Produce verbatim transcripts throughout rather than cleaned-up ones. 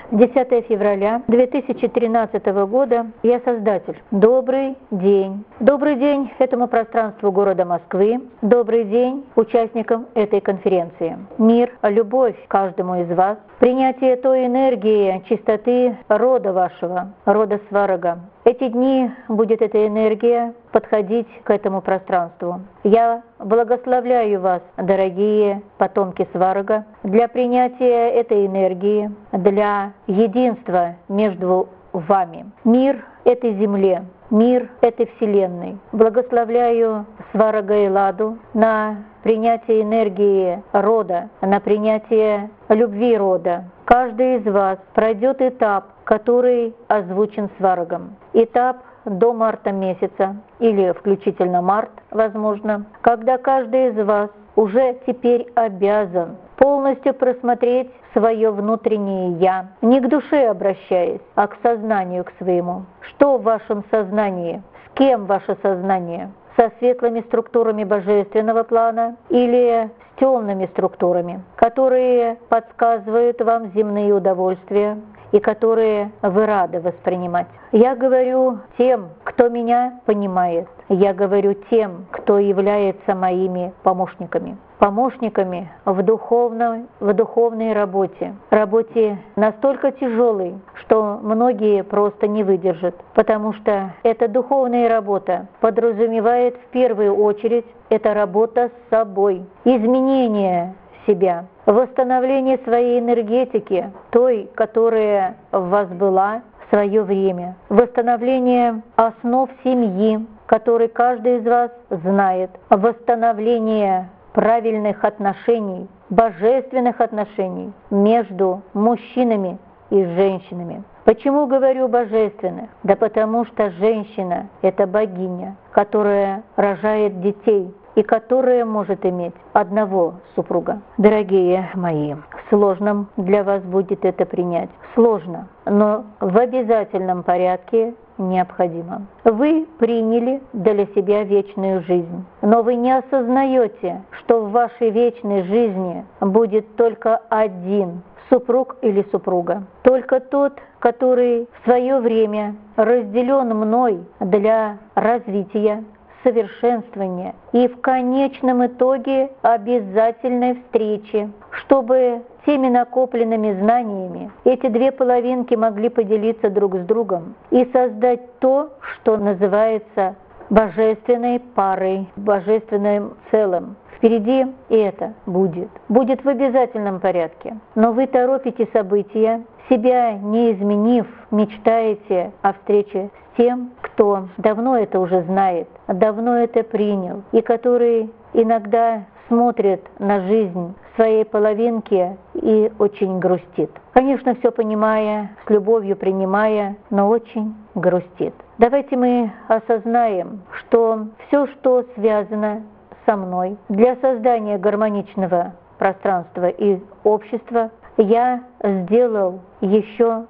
десятое февраля две тысячи тринадцатого года. Я Создатель. Добрый день. Добрый день этому пространству города Москвы. Добрый день участникам этой конференции. Мир, любовь каждому из вас. Принятие той энергии, чистоты рода вашего, рода Сварога. Эти дни будет эта энергия подходить к этому пространству. Я благословляю вас, дорогие потомки Сварога, для принятия этой энергии, для единства между вами. Мир этой земле, мир этой вселенной. Благословляю Сварога и Ладу на принятие энергии рода, на принятие любви рода. Каждый из вас пройдет этап, который озвучен Сварогом. Этап до марта месяца, или включительно март, возможно, когда каждый из вас уже теперь обязан полностью просмотреть свое внутреннее «я», не к душе обращаясь, а к сознанию, к своему. Что в вашем сознании? С кем ваше сознание? Со светлыми структурами божественного плана или с темными структурами, которые подсказывают вам земные удовольствия и которые вы рады воспринимать. Я говорю тем, кто меня понимает. Я говорю тем, кто является моими помощниками. Помощниками в духовной, в духовной работе. Работе настолько тяжелой, что многие просто не выдержат. Потому что эта духовная работа подразумевает в первую очередь это работа с собой. Изменение себя, восстановление своей энергетики, той, которая в вас была в свое время, восстановление основ семьи, который каждый из вас знает, восстановление правильных отношений, божественных отношений между мужчинами и женщинами. Почему говорю божественных? Да потому что женщина – это богиня, которая рожает детей и которая может иметь одного супруга. Дорогие мои, сложно для вас будет это принять. Сложно, но в обязательном порядке необходимо. Вы приняли для себя вечную жизнь, но вы не осознаете, что в вашей вечной жизни будет только один супруг или супруга. Только тот, который в свое время разделен мной для развития, совершенствования и в конечном итоге обязательной встречи, чтобы теми накопленными знаниями эти две половинки могли поделиться друг с другом и создать то, что называется божественной парой, божественным целым. Впереди и это будет. Будет в обязательном порядке. Но вы торопите события, себя не изменив, мечтаете о встрече с тем, кто давно это уже знает, давно это принял, и который иногда смотрит на жизнь своей половинки и очень грустит. Конечно, все понимая, с любовью принимая, но очень грустит. Давайте мы осознаем, что все, что связано со мной для создания гармоничного пространства и общества, я сделал еще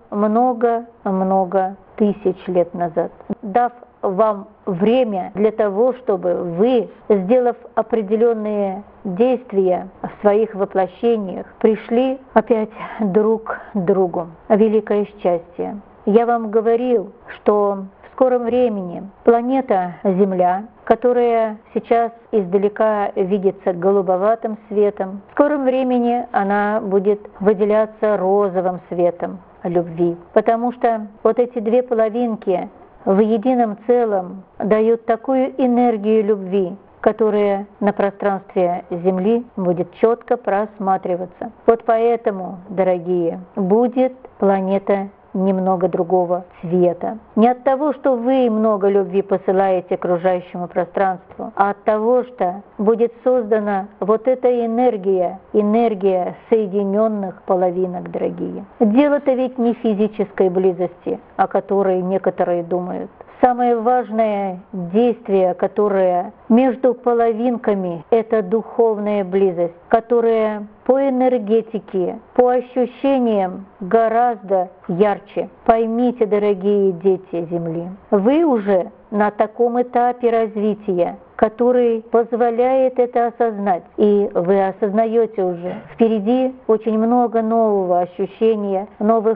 много-много тысяч лет назад, дав вам время для того, чтобы вы, сделав определенные действия в своих воплощениях, пришли опять друг к другу. Великое счастье. Я вам говорил, что в скором времени планета Земля, которая сейчас издалека видится голубоватым светом, в скором времени она будет выделяться розовым светом любви. Потому что вот эти две половинки в едином целом дают такую энергию любви, которая на пространстве Земли будет четко просматриваться. Вот поэтому, дорогие, будет планета немного другого цвета. Не от того, что вы много любви посылаете окружающему пространству, а от того, что будет создана вот эта энергия, энергия соединенных половинок, дорогие. Дело-то ведь не физической близости, о которой некоторые думают. Самое важное действие, которое между половинками, это духовная близость, которая по энергетике, по ощущениям гораздо ярче. Поймите, дорогие дети Земли, вы уже на таком этапе развития, который позволяет это осознать. И вы осознаете уже, впереди очень много нового ощущения, новых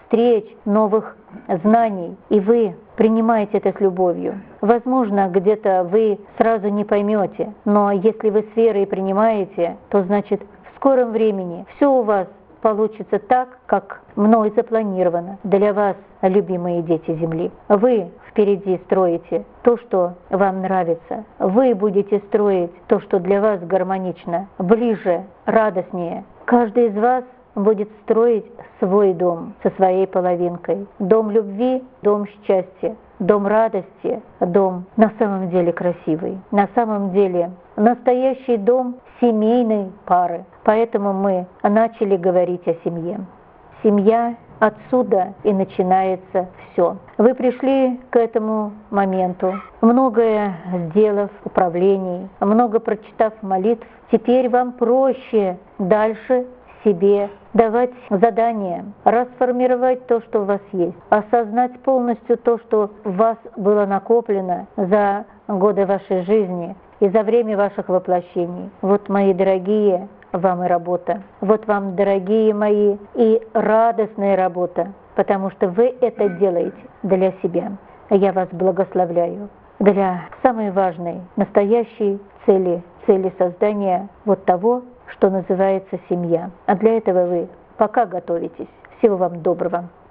встреч, новых знаний, и вы принимаете это с любовью. Возможно, где-то вы сразу не поймете, но если вы с верой принимаете, то значит в скором времени все у вас получится так, как мной запланировано для вас, любимые дети Земли. Вы впереди строите то, что вам нравится. Вы будете строить то, что для вас гармонично, ближе, радостнее. Каждый из вас будет строить свой дом со своей половинкой. Дом любви, дом счастья, дом радости, дом на самом деле красивый, на самом деле настоящий дом семейной пары. Поэтому мы начали говорить о семье. Семья, отсюда и начинается все. Вы пришли к этому моменту, многое сделав управлений, много прочитав молитв. Теперь вам проще дальше себе давать задания, расформировать то, что у вас есть, осознать полностью то, что у вас было накоплено за годы вашей жизни и за время ваших воплощений. Вот, мои дорогие, вам и работа. Вот вам, дорогие мои, и радостная работа, потому что вы это делаете для себя. Я вас благословляю для самой важной, настоящей цели, цели создания вот того, что называется семья. А для этого вы пока готовитесь. Всего вам доброго.